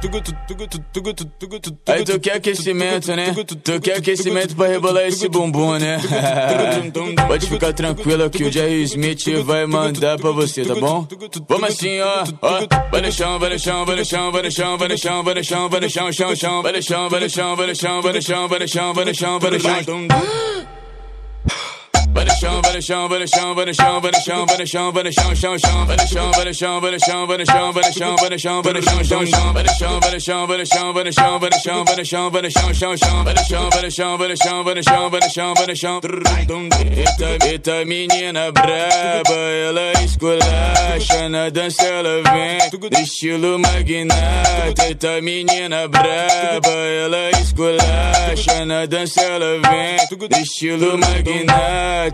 Aí tu quer aquecimento, né? Tu quer aquecimento pra rebolar esse bumbum, né? Pode ficar tranquilo que o Jerry Smith vai mandar pra você, tá bom? Vamos assim, ó. Vai no chão, vai no chão, vai no chão, vai no chão, vai no chão, vai no chão, vai no chão, chão, chão. Vai no chão, vai no chão, vai no chão, vai no chão, vai no chão, vai no chão, vai no chão. Vai no chão, vai no chão, vai no chão, vai no chão, vai no chão, vai no chão, vai no chão, chão, chão. Vai no chão, vai no chão, vai no chão, vai no chão, vai no chão, vai no chão, vai no chão, chão, chão. Vai no chão, vai no chão, vai no chão, vai no chão, vai no chão, vai no chão, vai no chão, chão, chão. Vai no chão, vai no chão, vai no chão, vai no chão, vai no chão, vai no chão. Eita menina braba, ela esculacha na dança, ela vem do estilo magnata. Eita menina braba, ela esculacha na dança, ela vem do estilo magnata.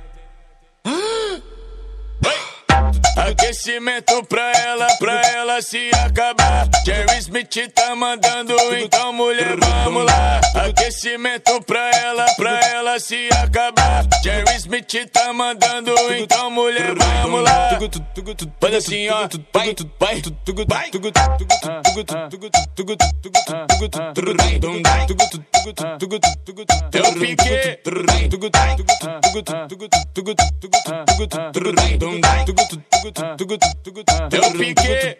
Aquecimento pra ela se acabar. Jerry Smith tá mandando, então mulher, vamos lá. Aquecimento pra ela se acabar. Jerry Smith tá mandando, então mulher, vamos lá. Faz assim, ó, vai, vai, vai. É o pique. É o pique.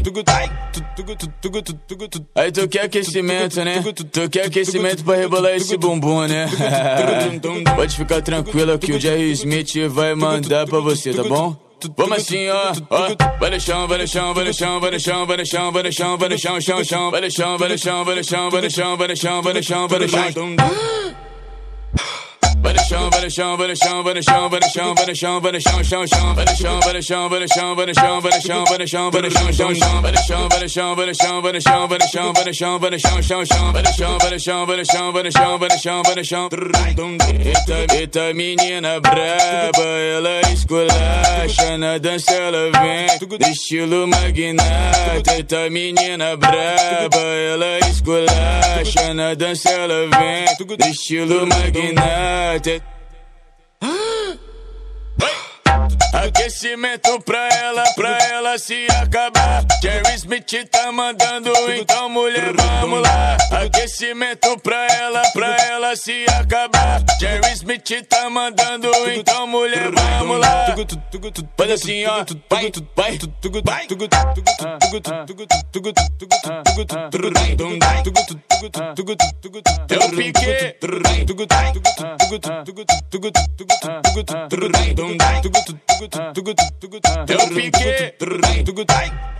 Aí tu quer aquecimento, né? Tu quer aquecimento pra rebolar esse bumbum, né? Pode ficar tranquilo que o Jerry Smith vai mandar pra você, tá bom? Vamos assim, ó. Vai no chão, vai no chão, vai no chão, vai no chão, vai no chão, vai no chão, vai no chão, chão, chão. Vai no chão, vai no chão, vai no chão, vai no chão, vai no chão, vai no chão, vai no chão. Vai no chão, vai no chão, vai no chão, vai no chão, vai no chão, vai no chão, vai no chão, chão, chão. Vai no chão, vai no chão, vai no chão, vai no chão, vai no chão, vai no chão, vai no chão, chão, chão. Vai no chão, vai no chão, vai no chão, vai no chão, vai no chão, vai no chão, vai no chão, chão, chão. Vai no chão, vai no chão, vai no chão, vai no chão, vai no chão, vai no chão. Eita menina braba, ela esculacha na dança, ela vem do estilo magnata. Eita menina braba, ela esculacha na dança, ela vem do estilo magnata. Aquecimento pra ela se acabar. Jerry Smith tá mandando, então mulher, vamos lá. Aquecimento pra ela se acabar. Jerry Smith tá mandando, então mulher, vamos lá. Faz assim, ó, vai, vai, vai. É o pique. É o pique.